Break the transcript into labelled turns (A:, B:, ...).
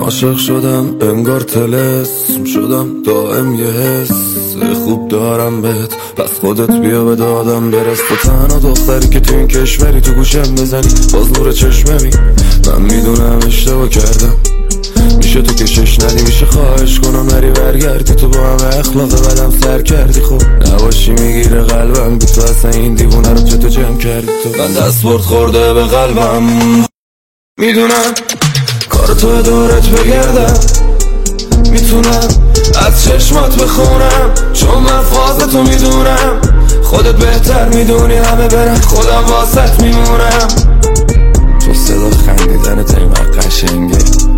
A: عاشق شدم انگار طلسم شدم دائم یه حس خوب دارم بهت پس خودت بیا به دادم برس تو تنها دختری که تو این کشوری تو گوشم بزنی باز نور چشممی من میدونم اشتباه کردم میشه تو کشش ندی میشه خواهش کنم نری برگردی تو با همه اخلاق بدم سر کردی خب نباشی میگیره قلبم بی تو اصلا این دیوونه رو چطور جمع کردی تو من دستبرد خورده به قلبم میدونم کار تو دورت بگردم میتونم از چشمات بخونم چون من فاز تو میدونم خودت بهتر میدونی همه برن خودم واسط میمونم تو صدا خندیدن تیمه قشنگه